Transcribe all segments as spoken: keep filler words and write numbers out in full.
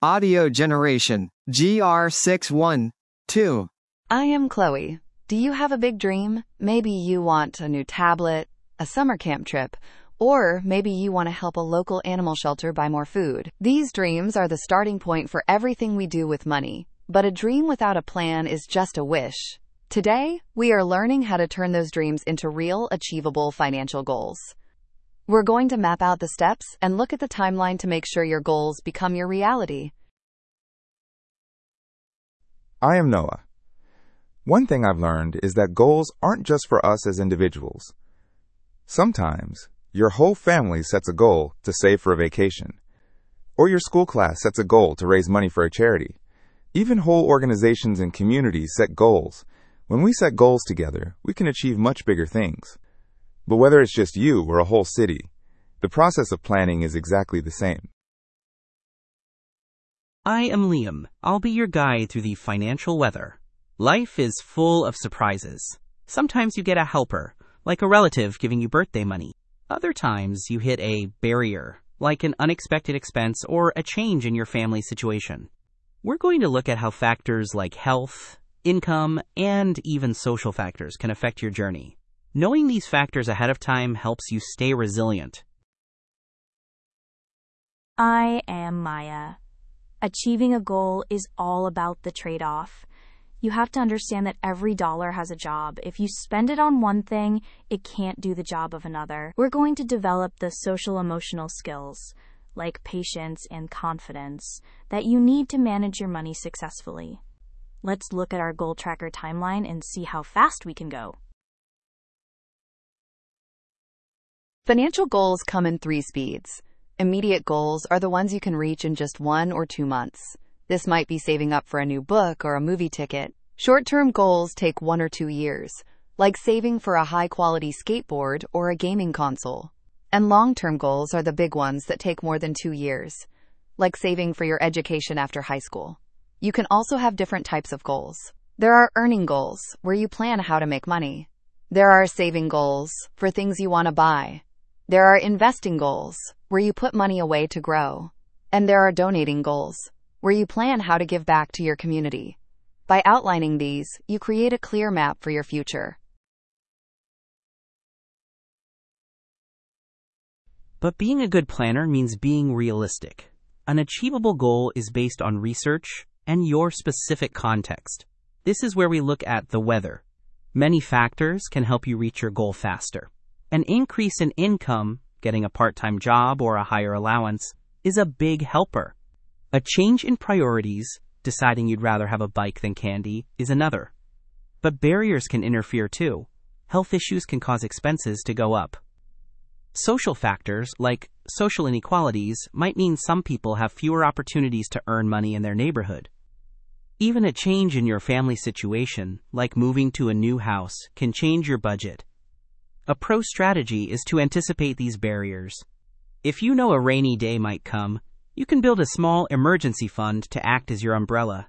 Audio generation, G R six one two. I am Chloe. Do you have a big dream? Maybe you want a new tablet, a summer camp trip, or maybe you want to help a local animal shelter buy more food. These dreams are the starting point for everything we do with money. But a dream without a plan is just a wish. Today, we are learning how to turn those dreams into real, achievable financial goals. We're going to map out the steps and look at the timeline to make sure your goals become your reality. I am Noah. One thing I've learned is that goals aren't just for us as individuals. Sometimes, your whole family sets a goal to save for a vacation, or your school class sets a goal to raise money for a charity. Even whole organizations and communities set goals. When we set goals together, we can achieve much bigger things. But whether it's just you or a whole city, the process of planning is exactly the same. I am Liam. I'll be your guide through the financial weather. Life is full of surprises. Sometimes you get a helper, like a relative giving you birthday money. Other times you hit a barrier, like an unexpected expense or a change in your family situation. We're going to look at how factors like health, income, and even social factors can affect your journey. Knowing these factors ahead of time helps you stay resilient. I am Maya. Achieving a goal is all about the trade-off. You have to understand that every dollar has a job. If you spend it on one thing, it can't do the job of another. We're going to develop the social-emotional skills, like patience and confidence, that you need to manage your money successfully. Let's look at our goal tracker timeline and see how fast we can go. Financial goals come in three speeds. Immediate goals are the ones you can reach in just one or two months. This might be saving up for a new book or a movie ticket. Short-term goals take one or two years, like saving for a high-quality skateboard or a gaming console. And long-term goals are the big ones that take more than two years, like saving for your education after high school. You can also have different types of goals. There are earning goals, where you plan how to make money. There are saving goals, for things you want to buy. There are investing goals, where you put money away to grow. And there are donating goals, where you plan how to give back to your community. By outlining these, you create a clear map for your future. But being a good planner means being realistic. An achievable goal is based on research and your specific context. This is where we look at the weather. Many factors can help you reach your goal faster. An increase in income, getting a part-time job or a higher allowance, is a big helper. A change in priorities, deciding you'd rather have a bike than candy, is another. But barriers can interfere too. Health issues can cause expenses to go up. Social factors, like social inequalities, might mean some people have fewer opportunities to earn money in their neighborhood. Even a change in your family situation, like moving to a new house, can change your budget. A pro strategy is to anticipate these barriers. If you know a rainy day might come, you can build a small emergency fund to act as your umbrella.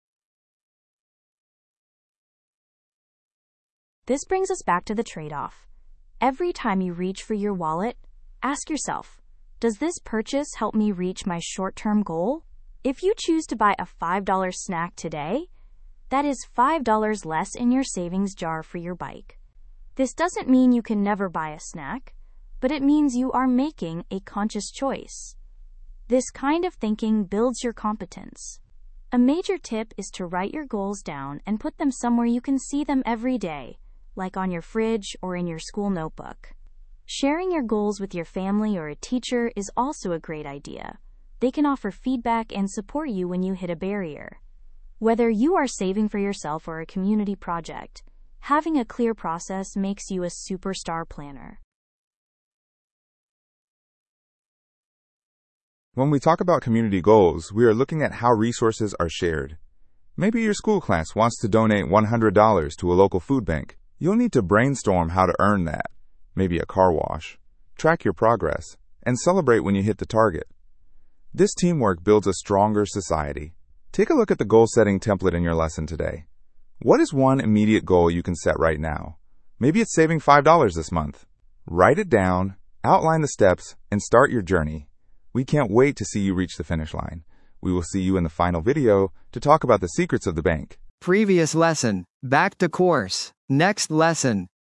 This brings us back to the trade-off. Every time you reach for your wallet, ask yourself, does this purchase help me reach my short-term goal? If you choose to buy a five dollar snack today, that is five dollars less in your savings jar for your bike. This doesn't mean you can never buy a snack, but it means you are making a conscious choice. This kind of thinking builds your competence. A major tip is to write your goals down and put them somewhere you can see them every day, like on your fridge or in your school notebook. Sharing your goals with your family or a teacher is also a great idea. They can offer feedback and support you when you hit a barrier. Whether you are saving for yourself or a community project, having a clear process makes you a superstar planner. When we talk about community goals, we are looking at how resources are shared. Maybe your school class wants to donate one hundred dollars to a local food bank. You'll need to brainstorm how to earn that, maybe a car wash, track your progress, and celebrate when you hit the target. This teamwork builds a stronger society. Take a look at the goal-setting template in your lesson today. What is one immediate goal you can set right now? Maybe it's saving five dollars this month. Write it down, outline the steps, and start your journey. We can't wait to see you reach the finish line. We will see you in the final video to talk about the secrets of the bank. Previous lesson. Back to course. Next lesson.